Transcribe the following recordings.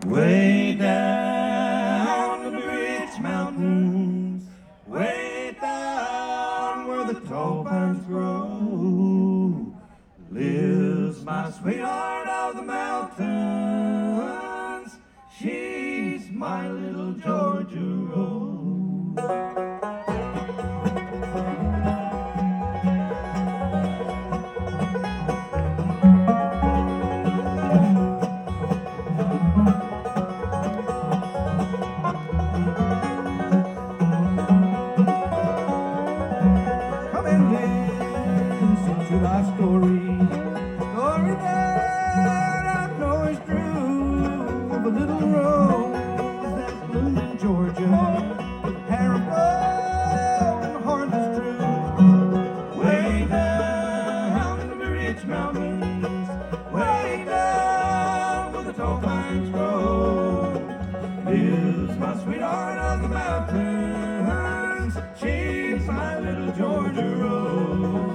way down in the rich mountains, way down where the tall pines grow, lives my sweetheart of the mountains. She's my little Georgia Rose. Come and listen to my story that I know is true, of a little rose that bloomed in Georgia, with hair of gold and heart that's true. Way down in the rich mountains, way down where the tall pines grow, lives my sweetheart of the mountains. She's my little Georgia Rose.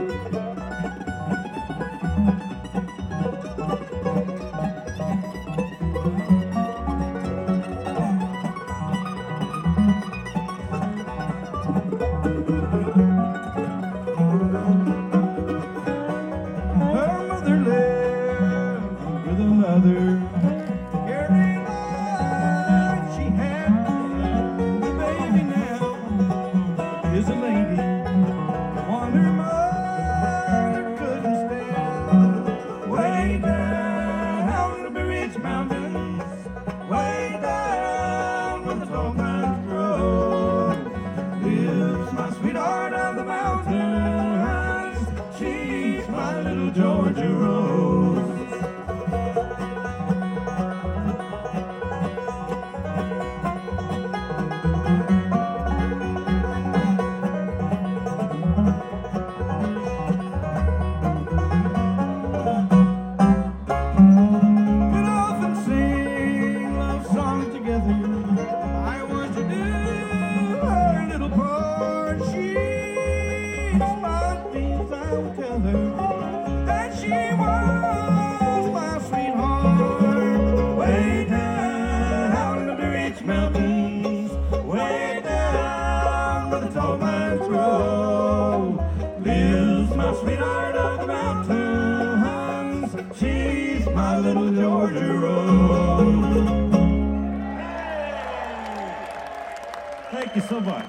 Her mother lived with another. Every night she had the baby now is a lady. One her mother couldn't stand. Way down in the rich mountains, way down where the tall pines grow, lives my sweetheart of the mountains. She's my little Georgia Rose. We'd often sing love songs together. I want to do her little part. She's my dreams, I will tell her that she was my sweetheart. Way down in the rich mountains, way down where the tall pines grow, lives my sweetheart of the mountains. She's my little Georgia Rose. Thank you so much.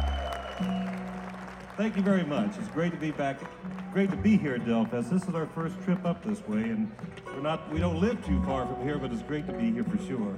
Thank you very much. It's great to be back. Great to be here at Delfest. This is our first trip up this way, and we don't live too far from here, but it's great to be here for sure.